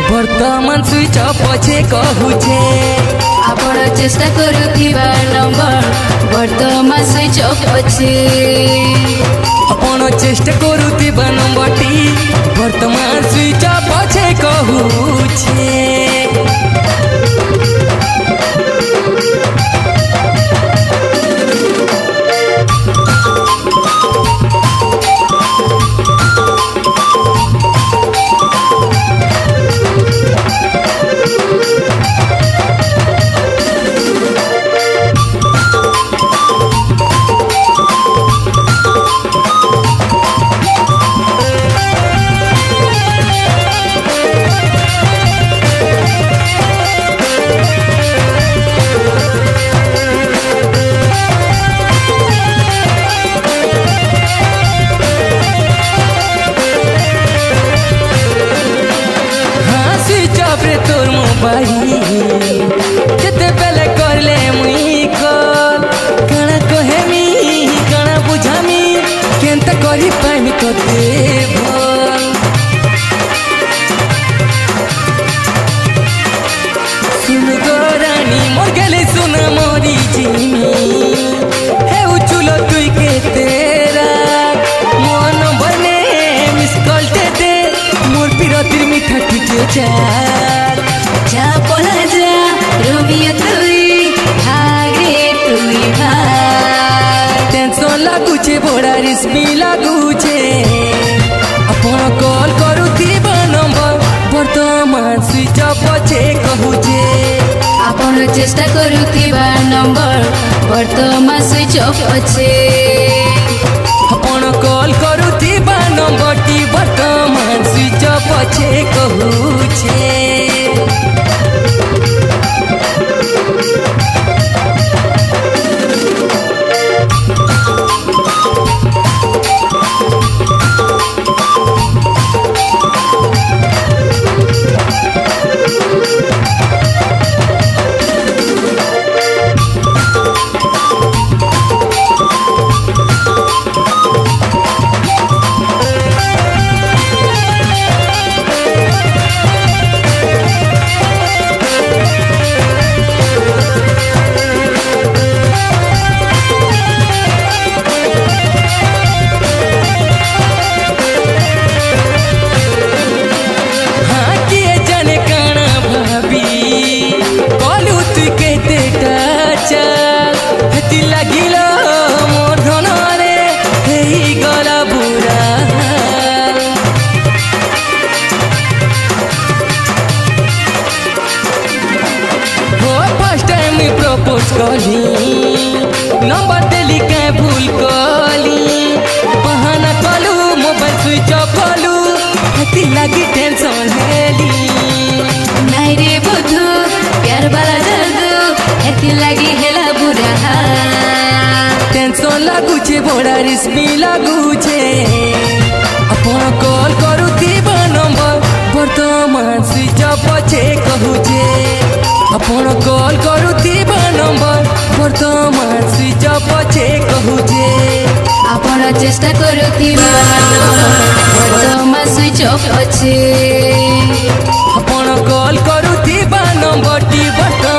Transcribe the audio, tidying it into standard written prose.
वर्तमान switch off अच्छे कहूचे आपण चेष्टा करुथिबा नंबर वर्तमान स्विच ऑफ अच्छे आपण चेष्टा करुथिबा नंबरटी वर्तमान स्विच ऑफ अच्छे कहूचे। तोर मोबाइल केते बेले करले मुई कॉल कणा कहेमी कणा बुझामी केनता करी पाइमी तोते भल सुन गोरानी मोर गेले सुन मोरी जिमी हे उचुलो तुई के तेरा मन बने मिस कॉल दे मोर पिरतिर मीठा ठिके जा जा पला जा रोमियो तुई भागे तुई भाग टेंशन लागुचे बड़ा रिस्क लागुचे अपन कॉल करुथिबा नंबर वर्तमान स्विच ऑफ अच्छे कहूचे आपण चेष्टा करुथिबा नंबर वर्तमान स्विच ऑफ अच्छे अपन कॉल करुथिबा नंबरटी वर्तमान स्विच ऑफ अच्छे कहूचे। लागिला मोर धनरे हेई गला बुरा हो फर्स्ट टाइम मी प्रपोज कली नंबर देली काय भूल कली बहाना कलू मोबाइल स्विच ऑफ कलू हती लागी टेंशन हेली नहीं रे बुधु प्यार वाला जादू हती लागी हेला बुरा टेंशन लागुचे बड़ा रिस्क लागुचे अपन कॉल करुथिबा नंबर वर्तमान स्विच ऑफ अच्छे कहूचे अपन कॉल करुथिबा नंबर वर्तमान स्विच ऑफ अच्छे कहूचे आपण चेष्टा करुथिबा वर्तमान स्विच ऑफ अच्छे अपन कॉल करुथिबा नंबरटी वर्तमान